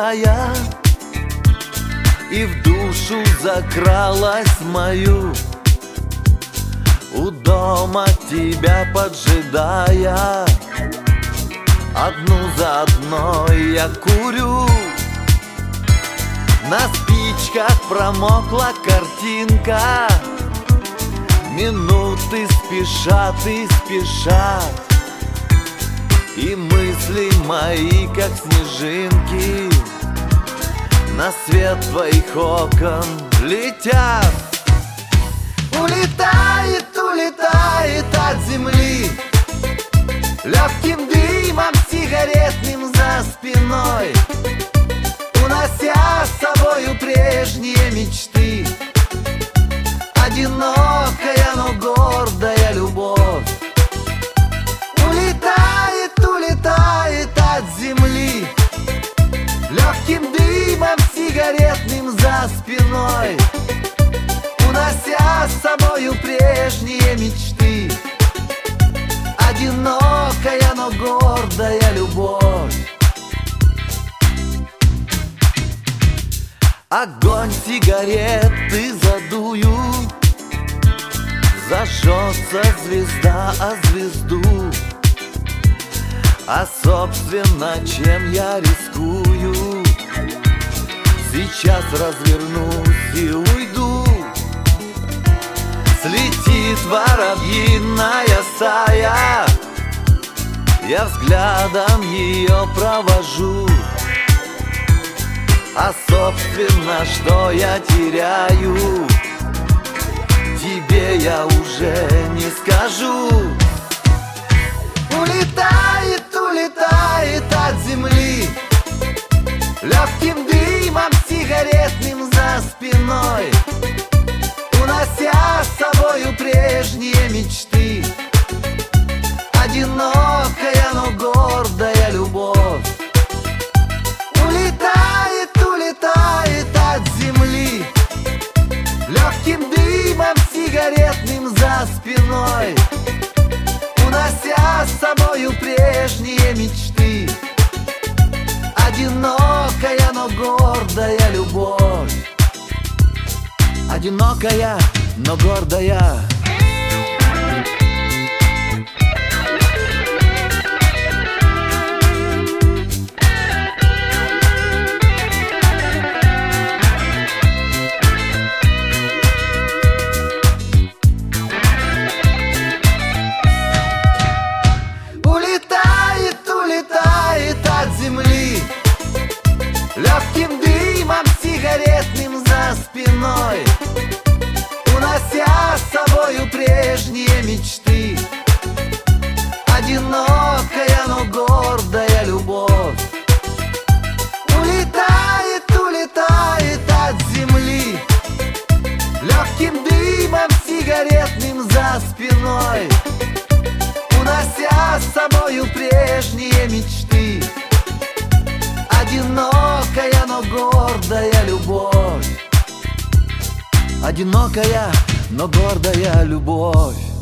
улетая, и в душу закралась мою, у дома тебя поджидая. Одну за одной я курю, на спичках промокла картинка. Минуты спешат и спешат, и мысли мои, как снежинки, на свет твоих окон летят. Улетает, улетает от земли легким дымом сигаретным за спиной, унося с собою прежние мечты. Одинокая, но гордая любовь улетает, улетает от земли легким дымом сигаретным за спиной, унося с собою прежние мечты. Одинокая, но гордая любовь. Огонь сигареты задую, зажжется звезда о звезду. А собственно, чем я рискую? Сейчас развернусь и уйду. Слетит воробьиная стая, я взглядом ее провожу. А собственно, что я теряю, тебе я уже не скажу. Улетает, улетает от земли легким дымом сигаретным за спиной, унося с собою прежние мечты. Одинокая, но гордая любовь улетает, улетает от земли легким дымом сигаретным за спиной, унося с собою прежние мечты. Одинокая, но гордая любовь. Одинокая, но гордая. Улетает, улетает от земли легким дымом сигаретным за спиной, унося с собою прежние мечты. Одинокая, но гордая любовь улетает, улетает от земли легким дымом сигаретным за спиной, унося с собою прежние мечты. Одинокая, но гордая любовь. Одинокая, но гордая любовь.